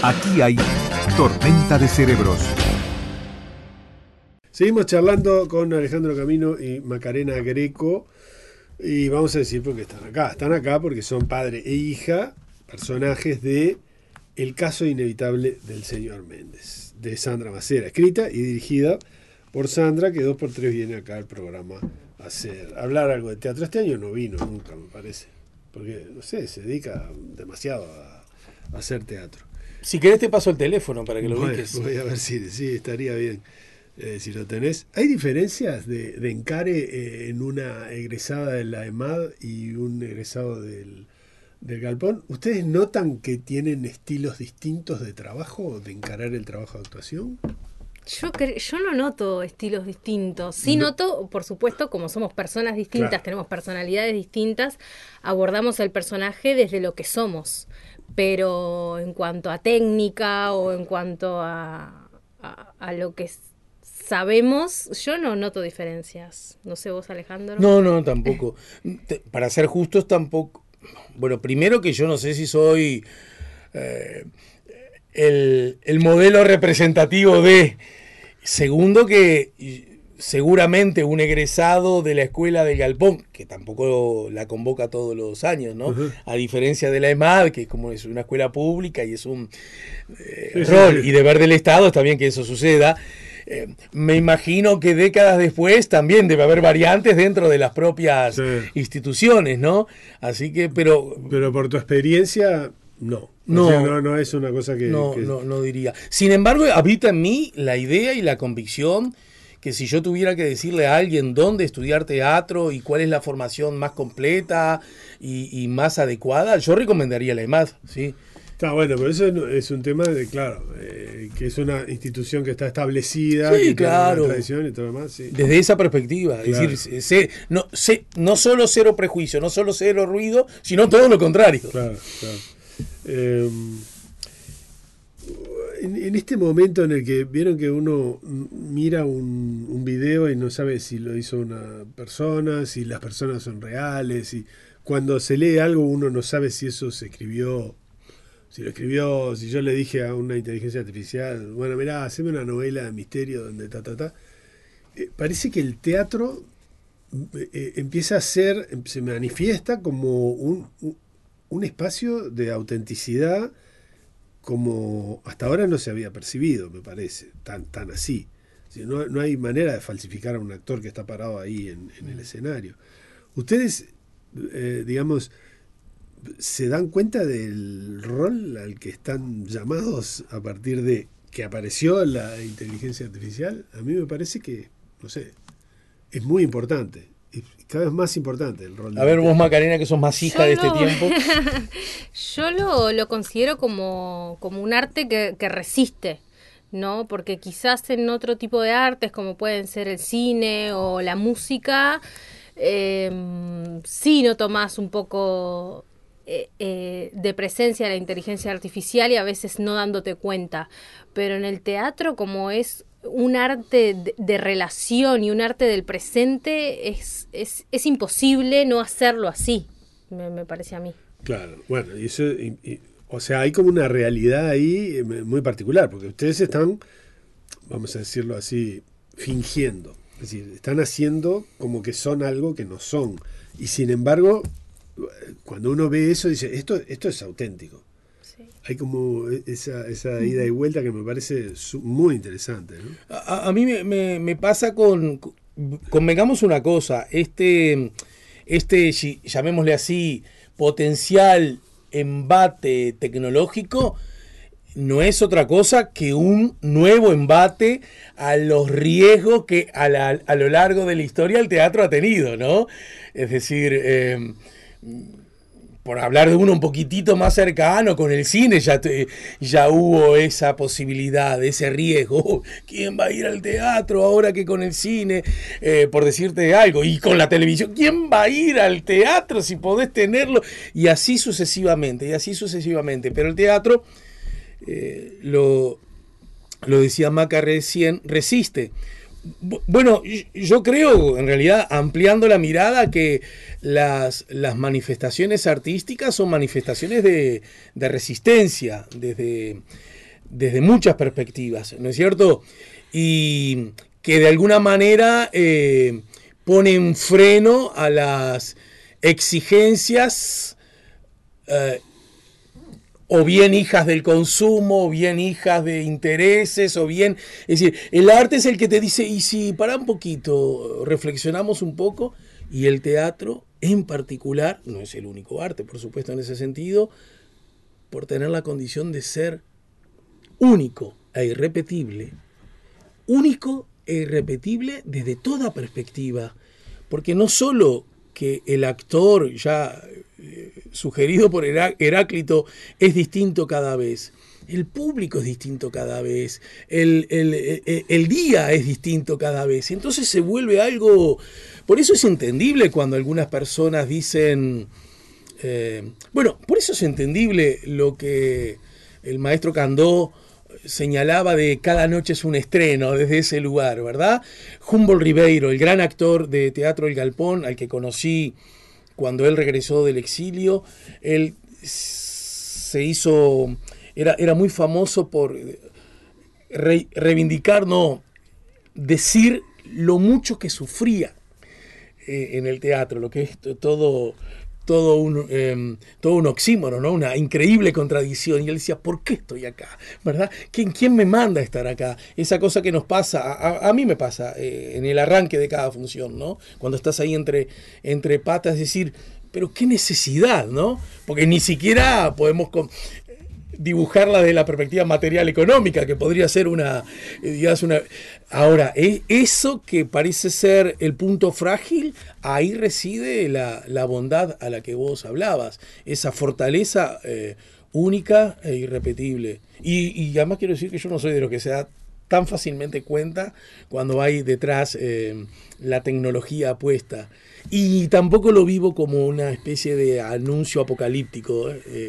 Aquí hay Tormenta de Cerebros. Seguimos charlando con Alejandro Camino y Macarena Greco. Y vamos a decir por qué están acá. Están acá porque son padre e hija, personajes de El caso inevitable del señor Méndez, de Sandra Macera, escrita y dirigida por Sandra, que 2x3 viene acá al programa a hablar algo de teatro. Este año no vino nunca, me parece, porque, no sé, se dedica demasiado a hacer teatro. Si querés te paso el teléfono para que lo ubiques. Voy a ver si estaría bien. Si lo tenés. ¿Hay diferencias de encare en una egresada de la EMAD y un egresado del Galpón? ¿Ustedes notan que tienen estilos distintos de trabajo, de encarar el trabajo de actuación? Yo no noto estilos distintos. Sí noto, por supuesto, como somos personas distintas, claro, tenemos personalidades distintas, abordamos al personaje desde lo que somos. Pero en cuanto a técnica o en cuanto a lo que sabemos, yo no noto diferencias. No sé vos, Alejandro. No, tampoco. Para ser justos, tampoco. Bueno, primero que yo no sé si soy el modelo representativo de. Segundo que seguramente un egresado de la escuela del Galpón, que tampoco la convoca todos los años, ¿no? Uh-huh. A diferencia de la EMAD, que es una escuela pública y es un rol, y deber del Estado, está bien que eso suceda. Me imagino que décadas después también debe haber variantes dentro de las propias instituciones, ¿no? Así que, pero por tu experiencia, no. No, o sea, no es una cosa que... No diría. Sin embargo, habita en mí la idea y la convicción que si yo tuviera que decirle a alguien dónde estudiar teatro y cuál es la formación más completa y más adecuada, yo recomendaría la EMAD, ¿sí? Está bueno, pero eso es un tema de, claro, que es una institución que está establecida, sí, que claro, tiene una tradición y todo lo demás. Sí. Desde esa perspectiva, claro. Es decir, no solo cero prejuicio, no solo cero ruido, sino todo lo contrario. Claro. En este momento en el que vieron que uno mira un video y no sabe si lo hizo una persona, si las personas son reales, y cuando se lee algo uno no sabe si eso se escribió. Si yo le dije a una inteligencia artificial, bueno, mirá, haceme una novela de misterio donde parece que el teatro empieza a ser, se manifiesta como un espacio de autenticidad como hasta ahora no se había percibido, me parece, tan así. No hay manera de falsificar a un actor que está parado ahí en el escenario. Ustedes, digamos, ¿se dan cuenta del rol al que están llamados a partir de que apareció la inteligencia artificial? A mí me parece que, no sé, es muy importante, y cada vez más importante el rol. A ver vos, Macarena, que sos más hija de este tiempo. Yo lo considero como un arte que resiste, ¿no? Porque quizás en otro tipo de artes, como pueden ser el cine o la música, sí no tomás un poco de presencia de la inteligencia artificial y a veces no dándote cuenta, pero en el teatro, como es un arte de relación y un arte del presente, es imposible no hacerlo así, me parece a mí. Claro, bueno, y eso, o sea, hay como una realidad ahí muy particular, porque ustedes están, vamos a decirlo así, fingiendo, es decir, están haciendo como que son algo que no son, y sin embargo, cuando uno ve eso dice, esto es auténtico. Sí. Hay como esa ida y vuelta que me parece muy interesante, ¿no? A mí me pasa convengamos una cosa, llamémosle así, potencial embate tecnológico no es otra cosa que un nuevo embate a los riesgos que a lo largo de la historia el teatro ha tenido, ¿no? Es decir, por hablar de uno un poquitito más cercano, con el cine ya hubo esa posibilidad, ese riesgo. ¿Quién va a ir al teatro ahora que con el cine? Por decirte algo. Y con la televisión, ¿quién va a ir al teatro si podés tenerlo? Y así sucesivamente. Pero el teatro, lo decía Maca recién, resiste. Bueno, yo creo, en realidad, ampliando la mirada, que las manifestaciones artísticas son manifestaciones de resistencia desde muchas perspectivas, ¿no es cierto? Y que de alguna manera ponen freno a las exigencias o bien hijas del consumo, o bien hijas de intereses, o bien... Es decir, el arte es el que te dice, y si para un poquito, reflexionamos un poco, y el teatro en particular, no es el único arte, por supuesto, en ese sentido, por tener la condición de ser único e irrepetible desde toda perspectiva, porque no solo que el actor ya sugerido por Heráclito es distinto cada vez, el público es distinto cada vez, el día es distinto cada vez, entonces se vuelve algo, por eso es entendible cuando algunas personas dicen, por eso es entendible lo que el maestro Candó señalaba de cada noche es un estreno desde ese lugar, ¿verdad? Humboldt Ribeiro, el gran actor de Teatro El Galpón, al que conocí cuando él regresó del exilio, él se hizo, era muy famoso por reivindicar, decir lo mucho que sufría en el teatro, lo que es todo un oxímoron, ¿no? Una increíble contradicción. Y él decía, ¿por qué estoy acá? ¿Verdad? ¿Quién me manda a estar acá? Esa cosa que nos pasa, a mí me pasa en el arranque de cada función, ¿no? Cuando estás ahí entre patas, es decir, pero qué necesidad, ¿no? Porque ni siquiera podemos dibujarla desde la perspectiva material económica, que podría ser una. Ahora, eso que parece ser el punto frágil, ahí reside la bondad a la que vos hablabas, esa fortaleza única e irrepetible. Y además quiero decir que yo no soy de los que se da tan fácilmente cuenta cuando hay detrás la tecnología puesta. Y tampoco lo vivo como una especie de anuncio apocalíptico.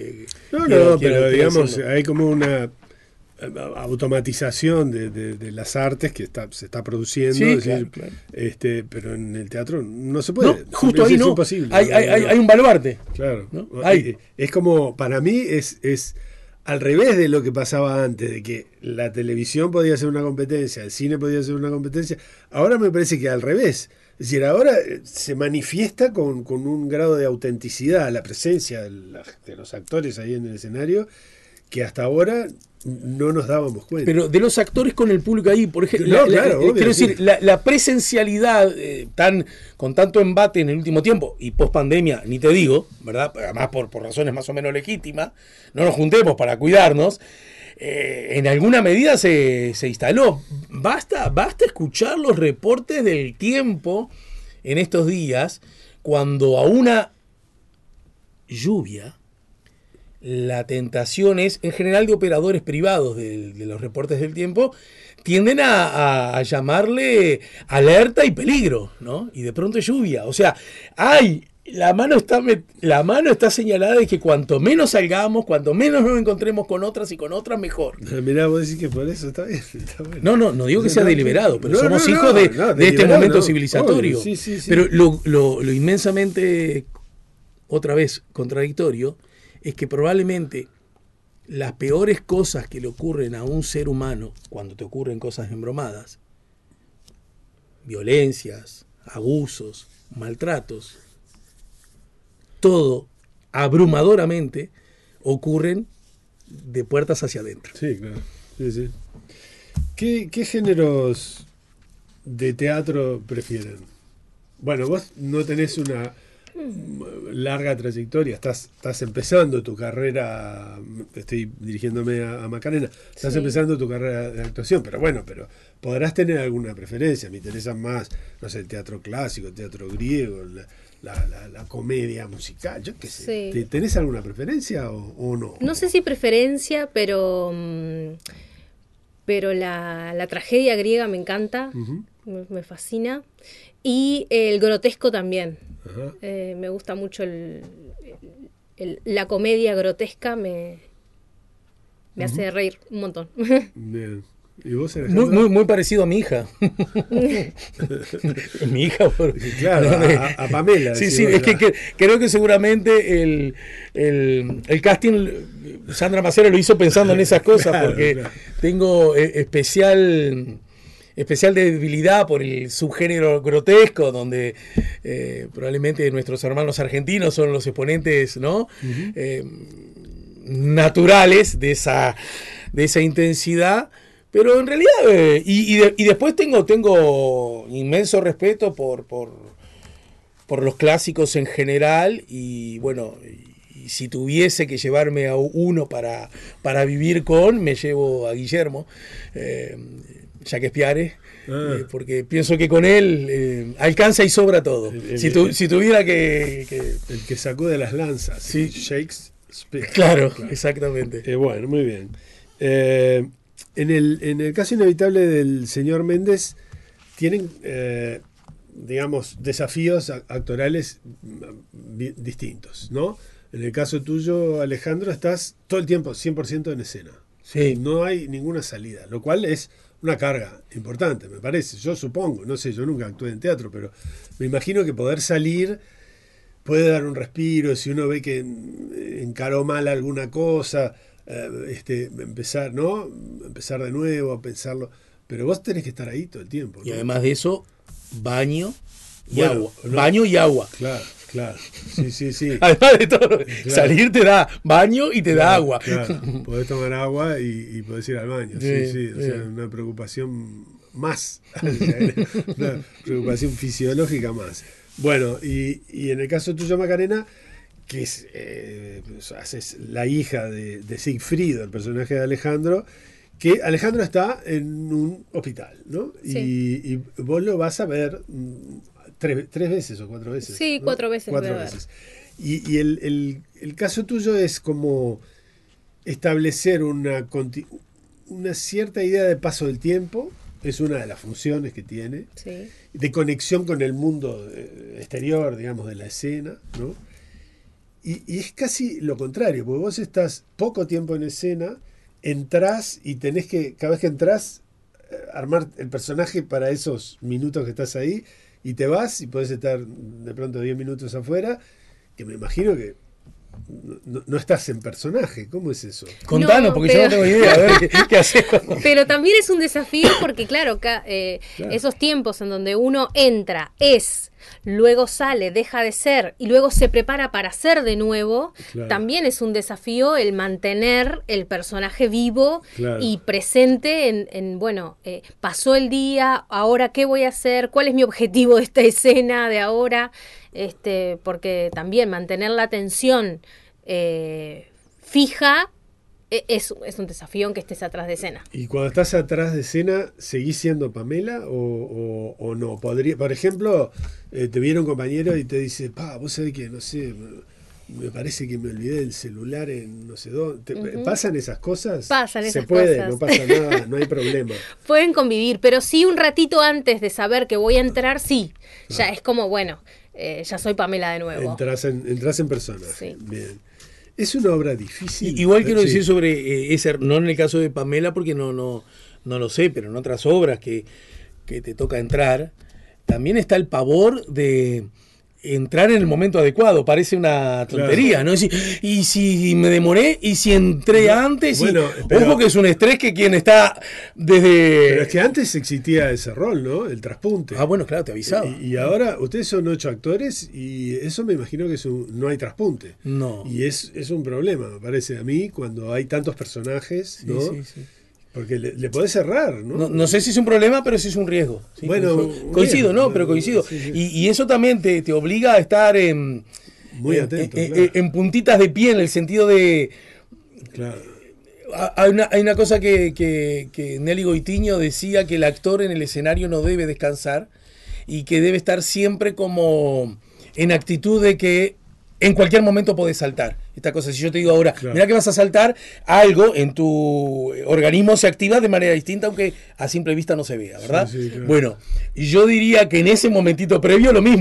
Pero digamos, hay como una automatización de las artes que se está produciendo, sí, decir, claro. Pero en el teatro no se puede. No, justo ahí es no. Imposible. Hay un baluarte. Claro. ¿No? Es como, para mí, es al revés de lo que pasaba antes, de que la televisión podía ser una competencia, el cine podía ser una competencia. Ahora me parece que al revés. Es decir, ahora se manifiesta con un grado de autenticidad la presencia de los actores ahí en el escenario, que hasta ahora no nos dábamos cuenta. Pero de los actores con el público ahí, por ejemplo, obvio, quiero decir, la presencialidad con tanto embate en el último tiempo, y post pandemia, ni te digo, ¿verdad? Además por razones más o menos legítimas, no nos juntemos para cuidarnos. En alguna medida se instaló. Basta escuchar los reportes del Tiempo en estos días, cuando a una lluvia, la tentación es, en general de operadores privados de los reportes del Tiempo, tienden a llamarle alerta y peligro, ¿no? Y de pronto lluvia. O sea, la mano está señalada de que cuanto menos salgamos, cuanto menos nos encontremos con otras y con otras, mejor. Mirá, vos decís que por eso está bien. Está bueno. No digo que sea deliberado, pero somos hijos de este momento civilizatorio. Sí. Pero lo inmensamente, otra vez, contradictorio, es que probablemente las peores cosas que le ocurren a un ser humano, cuando te ocurren cosas embromadas, violencias, abusos, maltratos, todo abrumadoramente ocurren de puertas hacia adentro. Sí, claro. Sí. ¿Qué géneros de teatro prefieren? Bueno, vos no tenés una larga trayectoria, estás empezando tu carrera, estoy dirigiéndome a Macarena, estás empezando tu carrera de actuación, pero podrás tener alguna preferencia. Me interesan más, no sé, el teatro clásico, el teatro griego, la comedia musical, yo qué sé. Sí. ¿Tenés alguna preferencia o no? No sé si preferencia, pero la tragedia griega me encanta, me fascina, y el grotesco también. Me gusta mucho la comedia grotesca, me hace reír un montón. Bien. ¿Y vos, Alejandro? Muy parecido a mi hija. Mi hija. Claro, a Pamela. Sí, es que creo que seguramente el casting, Sandra Macero lo hizo pensando en esas cosas, claro, porque claro, tengo especial debilidad por el subgénero grotesco, donde probablemente nuestros hermanos argentinos son los exponentes, ¿no? Naturales de esa intensidad. Pero en realidad, y después tengo inmenso respeto por los clásicos en general, y bueno, y si tuviese que llevarme a uno para vivir me llevo a Guillermo, Shakespeare, porque pienso que con él alcanza y sobra todo. Si tuviera que... El que sacude las lanzas, sí. Shakespeare. Claro, exactamente. Bueno, muy bien. En el caso inevitable del señor Méndez, tienen, digamos, desafíos actorales distintos, ¿no? En el caso tuyo, Alejandro, estás todo el tiempo 100% en escena. Sí. No hay ninguna salida, lo cual es una carga importante, me parece. Yo supongo, no sé, yo nunca actué en teatro, pero me imagino que poder salir puede dar un respiro. Si uno ve que encaró mal alguna cosa, empezar de nuevo a pensarlo, pero vos tenés que estar ahí todo el tiempo, ¿no? Y además de eso, baño y agua. Baño y agua. Claro. Sí. Además de todo, claro, salir te da baño y te da agua. Claro. Podés tomar agua y podés ir al baño. Sí. O sea, una preocupación más. Una preocupación fisiológica más. Bueno, y en el caso tuyo, Macarena, que es haces la hija de Sigfrido, el personaje de Alejandro, que Alejandro está en un hospital, ¿no? Sí. Y vos lo vas a ver tres veces o 4 veces. Sí, ¿no? 4 veces. 4 veces. Y el caso tuyo es como establecer una cierta idea de paso del tiempo. Es una de las funciones que tiene, sí, de conexión con el mundo exterior, digamos, de la escena, ¿no? Y es casi lo contrario, porque vos estás poco tiempo en escena, entrás y tenés que, cada vez que entrás, armar el personaje para esos minutos que estás ahí, y te vas y podés estar de pronto 10 minutos afuera, que me imagino que no estás en personaje. ¿Cómo es eso? Contanos, porque yo no tengo idea. A ver qué haces. Pero también es un desafío porque, claro, esos tiempos en donde uno entra, luego sale, deja de ser y luego se prepara para ser de nuevo, claro, también es un desafío el mantener el personaje vivo, claro, y presente pasó el día, ahora qué voy a hacer, cuál es mi objetivo de esta escena de ahora, porque también mantener la atención fija es un desafío aunque estés atrás de escena. ¿Y cuando estás atrás de escena, seguís siendo Pamela o no? Por ejemplo, te viene un compañero y te dice, vos sabés que, no sé, me parece que me olvidé del celular en no sé dónde. ¿Pasan esas cosas? Pasan esas Se puede, cosas. No pasa nada, no hay problema. Pueden convivir, pero sí un ratito antes de saber que voy a entrar, sí. Ya es como, ya soy Pamela de nuevo. Entrás en persona. Sí. Bien. Es una obra difícil. Igual quiero decir sobre ese, no en el caso de Pamela, porque no lo sé, pero en otras obras que te toca entrar, también está el pavor de entrar en el momento adecuado. Parece una tontería, claro, ¿no? Y si me demoré, y si entré antes, ojo que es un estrés que quien está desde... Pero es que antes existía ese rol, ¿no? El traspunte. Bueno, claro, te avisaba. Y ahora, ustedes son 8 actores y eso me imagino que no hay traspunte. No. Y es un problema, me parece a mí, cuando hay tantos personajes, ¿no? Sí. Porque le podés errar, ¿no? No sé si es un problema, pero sí es un riesgo. ¿Sí? Bueno, coincido, ¿no? Pero coincido. Sí. Y eso también te obliga a estar muy atento, claro, en puntitas de pie, en el sentido de... Claro. Hay una cosa que Nelly Goitiño decía, que el actor en el escenario no debe descansar y que debe estar siempre como en actitud de que en cualquier momento podés saltar. Esta cosa, si yo te digo ahora, claro, mira que vas a saltar, algo en tu organismo se activa de manera distinta, aunque a simple vista no se vea, ¿verdad? Sí, claro. Bueno, yo diría que en ese momentito previo lo mismo.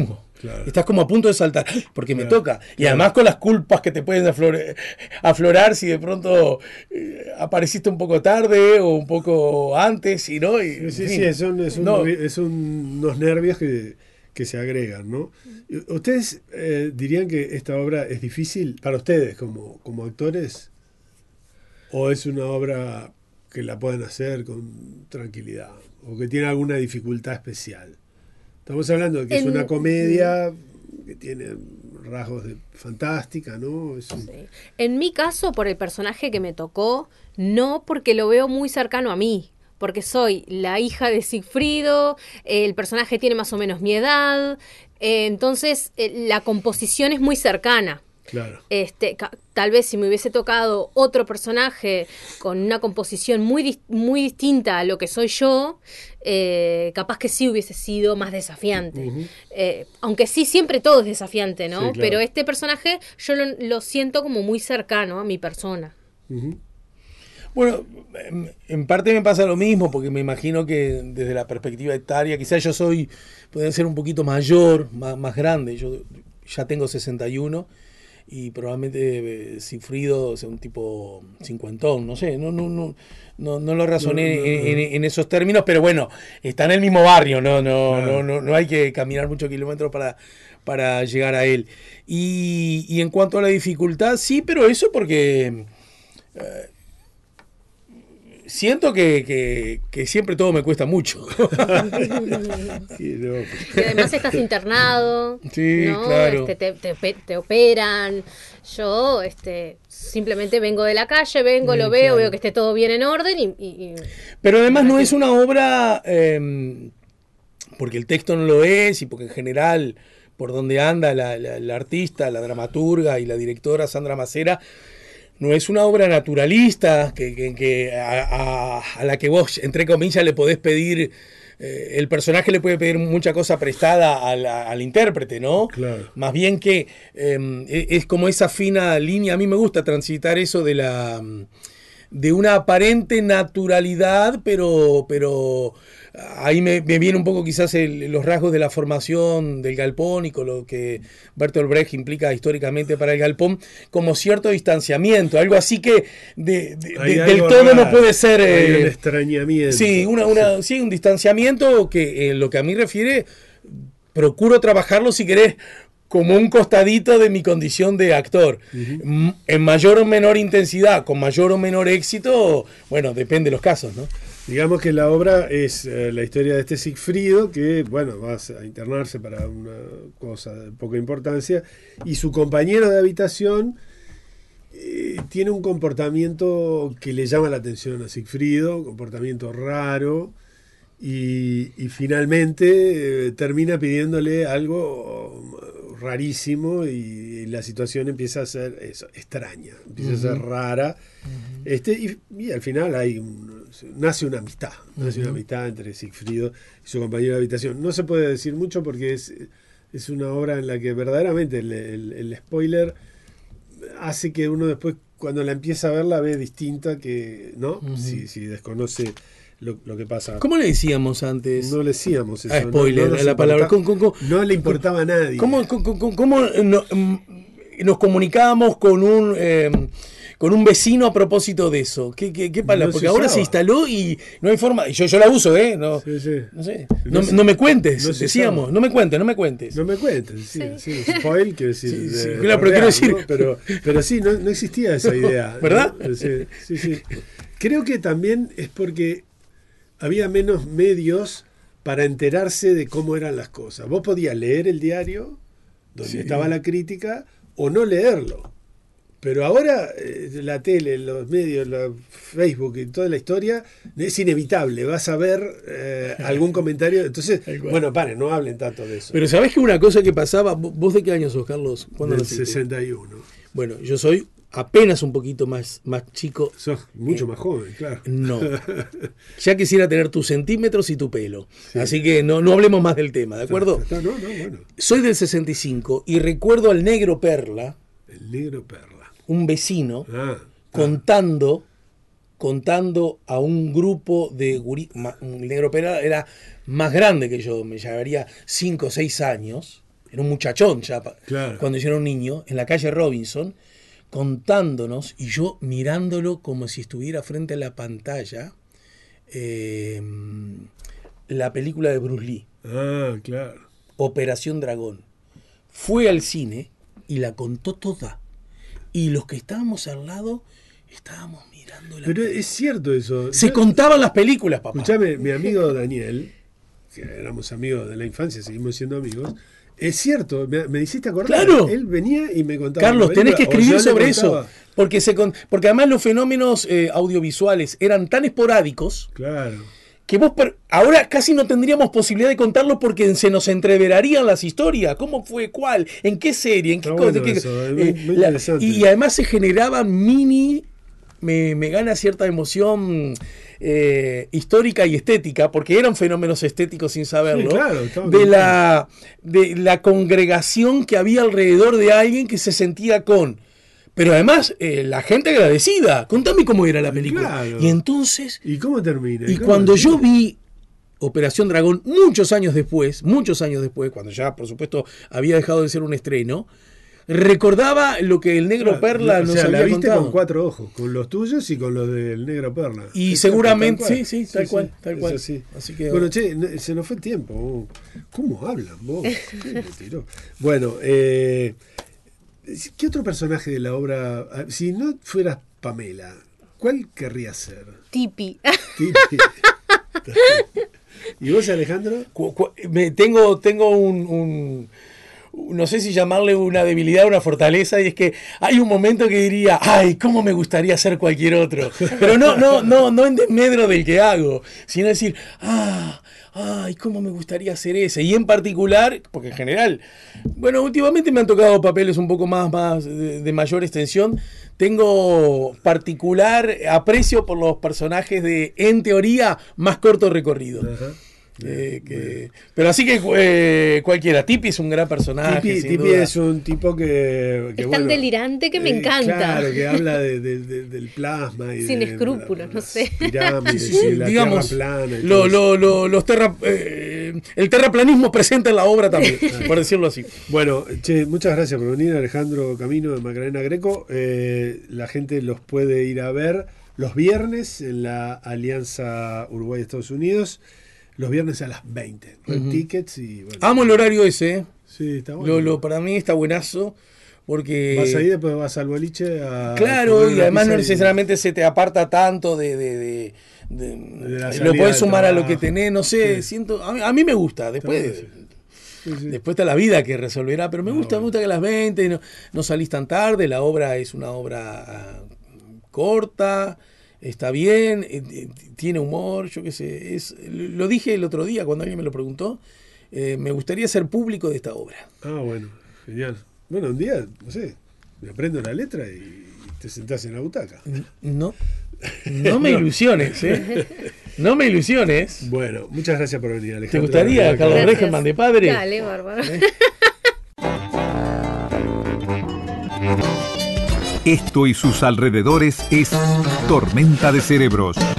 Claro. Estás como a punto de saltar, porque me Claro, toca. Y claro. además con las culpas que te pueden aflorar si de pronto apareciste un poco tarde o un poco antes, y no. Y, Sí, en sí, fin. No. unos nervios que se agregan, ¿no? ¿Ustedes dirían que esta obra es difícil para ustedes como actores? ¿O es una obra que la pueden hacer con tranquilidad? ¿O que tiene alguna dificultad especial? Estamos hablando de que es una comedia que tiene rasgos de fantástica, ¿no? Sí. En mi caso, por el personaje que me tocó, no, porque lo veo muy cercano a mí. Porque soy la hija de Sigfrido, el personaje tiene más o menos mi edad, entonces la composición es muy cercana. Claro. Tal vez si me hubiese tocado otro personaje con una composición muy distinta a lo que soy yo, capaz que sí hubiese sido más desafiante. Uh-huh. Aunque sí, siempre todo es desafiante, ¿no? Sí, claro. Pero este personaje yo lo siento como muy cercano a mi persona. Uh-huh. Bueno, en parte me pasa lo mismo, porque me imagino que desde la perspectiva etaria, quizás yo puede ser un poquito mayor, más grande. Yo ya tengo 61 y probablemente Sigfrido sea un tipo cincuentón, no sé, no lo razoné en esos términos, pero bueno, está en el mismo barrio, no hay que caminar muchos kilómetros para llegar a él. Y en cuanto a la dificultad, sí, pero eso porque siento que siempre todo me cuesta mucho. Sí, no, Y además estás internado, sí, ¿no? Claro. Te operan. Yo simplemente vengo de la calle, lo veo, claro. veo que esté todo bien en orden Pero además no es una obra, porque el texto no lo es y porque en general por donde anda la artista, la dramaturga y la directora Sandra Macera, no es una obra naturalista a la que vos, entre comillas, le podés pedir, el personaje le puede pedir mucha cosa prestada al intérprete, ¿no? Claro. Más bien que es como esa fina línea. A mí me gusta transitar eso de una aparente naturalidad, pero ahí me viene un poco quizás los rasgos de la formación del galpón y con lo que Bertolt Brecht implica históricamente para el galpón, como cierto distanciamiento, algo así que del todo raro. No puede ser... Hay un extrañamiento. Sí, sí, un distanciamiento que en lo que a mí refiere, procuro trabajarlo, si querés, como un costadito de mi condición de actor. Uh-huh. En mayor o menor intensidad, con mayor o menor éxito, bueno, depende de los casos, ¿no? Digamos que la obra es la historia de este Sigfrido que, bueno, va a internarse para una cosa de poca importancia, y su compañero de habitación tiene un comportamiento que le llama la atención a Sigfrido, un comportamiento raro, y finalmente termina pidiéndole algo rarísimo y la situación empieza a ser extraña, empieza a ser rara. Y al final nace una amistad, una amistad entre Sigfrido y su compañero de habitación. No se puede decir mucho porque es una obra en la que verdaderamente el spoiler hace que uno después, cuando la empieza a ver, la ve distinta que, ¿no? Si desconoce lo que pasa. ¿Cómo le decíamos antes? No le decíamos eso. Spoiler, no la palabra. No le importaba a nadie. ¿Cómo nos comunicábamos con un vecino a propósito de eso? ¿Qué palabra? No porque se ahora usaba. se instaló y no hay forma. Yo la uso, ¿eh? No, sí, sí. No sé. No me cuentes, no decíamos. No me cuentes. No me cuentes, sí. Spoil, quiere decir. Sí, claro, pero quiero decir. ¿no? Pero sí, no existía esa idea. ¿Verdad? ¿No? Sí. Creo que también es porque había menos medios para enterarse de cómo eran las cosas. Vos podías leer el diario donde estaba la crítica o no leerlo. Pero ahora la tele, los medios, Facebook y toda la historia es inevitable. Vas a ver algún comentario. Entonces, bueno, no hablen tanto de eso. Pero ¿sabés que una cosa que pasaba? ¿Vos de qué año sos, Carlos? ¿Cuándo naciste? 61. Bueno, yo soy apenas un poquito más chico. Sos mucho más joven, claro. No. Ya quisiera tener tus centímetros y tu pelo. Sí. Así que no hablemos más del tema, ¿de acuerdo? No, bueno. Soy del 65 y recuerdo al Negro Perla. El Negro Perla. Un vecino contando a un grupo de gurí. El Negro Perla era más grande que yo, me llevaría 5 o 6 años. era un muchachón ya, Claro. cuando yo era un niño, en la calle Robinson, contándonos, y yo mirándolo como si estuviera frente a la pantalla, la película de Bruce Lee, Ah, claro. Operación Dragón. Fue al cine y la contó toda. Y los que estábamos al lado, estábamos mirando la Pero película. es cierto eso. Se contaban las películas, papá. Escuchame, mi amigo Daniel, que éramos amigos de la infancia, seguimos siendo amigos, es cierto, me hiciste acordar. Claro. Él venía y me contaba. Carlos, la tenés que película, o escribir yo le sobre contaba. eso. Porque además los fenómenos audiovisuales eran tan esporádicos Claro. que ahora casi no tendríamos posibilidad de contarlo porque se nos entreverarían las historias. ¿Cómo fue? ¿Cuál? ¿En qué serie? ¿En qué Está cosa? bueno eso, es muy interesante. Y además se generaban me gana cierta emoción histórica y estética, porque eran fenómenos estéticos sin saberlo, Sí, claro, estaba de la congregación que había alrededor de alguien que se sentía con. Pero además, la gente agradecida. Contame cómo era la película. Claro. Y entonces, ¿Y cómo termina? y cómo cuando termina? yo vi Operación Dragón, muchos años después, cuando ya, por supuesto, había dejado de ser un estreno, recordaba lo que el Negro Claro, Perla o nos sea, la había viste contado. con 4 ojos, con los tuyos y con los del Negro Perla. Y Exacto, seguramente, tal cual. sí, tal cual. es así. Así que, Bueno, che, se nos fue tiempo. ¿Cómo hablan vos? ¿Qué me tiró? Bueno, ¿qué otro personaje de la obra, si no fueras Pamela, cuál querrías ser? Tipi. Tipi. ¿Y vos, Alejandro? tengo un no sé si llamarle una debilidad o una fortaleza, y es que hay un momento que diría, ay, cómo me gustaría ser cualquier otro, pero no en desmedro del que hago, sino decir, ay, cómo me gustaría ser ese, y en particular, porque en general, bueno, últimamente me han tocado papeles un poco más de mayor extensión. Tengo particular aprecio por los personajes de, en teoría, más corto recorrido. Ajá. Pero así que cualquiera. Tipi es un gran personaje. Tipi es un tipo que Es tan bueno, delirante que me encanta. Claro, que habla del plasma y Sin de escrúpulos, las no sé. pirámides Sí, y la digamos, tierra plana. Y todo eso. el terraplanismo presente en la obra también, por decirlo así. Bueno, che, muchas gracias por venir, Alejandro Camino de Macarena Greco. La gente los puede ir a ver los viernes en la Alianza Uruguay-Estados Unidos. Los viernes a las 20. Red Tickets y bueno. Amo el horario ese. Sí, está bueno. Para mí está buenazo. Porque Vas ahí, después vas al boliche a. claro, comer y una además pizza no necesariamente se te aparta tanto de la lo salida puedes del sumar a lo trabajo. que tenés, no sé, Sí. siento, a mí me gusta, después Sí. después está la vida que resolverá, pero me gusta bueno. que a las 20 no salís tan tarde, la obra es una obra corta, está bien, tiene humor, yo qué sé, lo dije el otro día cuando alguien me lo preguntó, me gustaría ser público de esta obra. Ah, bueno, genial. Bueno, un día, no sé, me aprendo la letra y te sentás en la butaca. No me ilusiones, no me ilusiones. Bueno, muchas gracias por venir, ¿Te Alejandro. gustaría, Carlos Gracias. Regenman de padre? Dale, bárbaro. Esto y sus alrededores es Tormenta de Cerebros.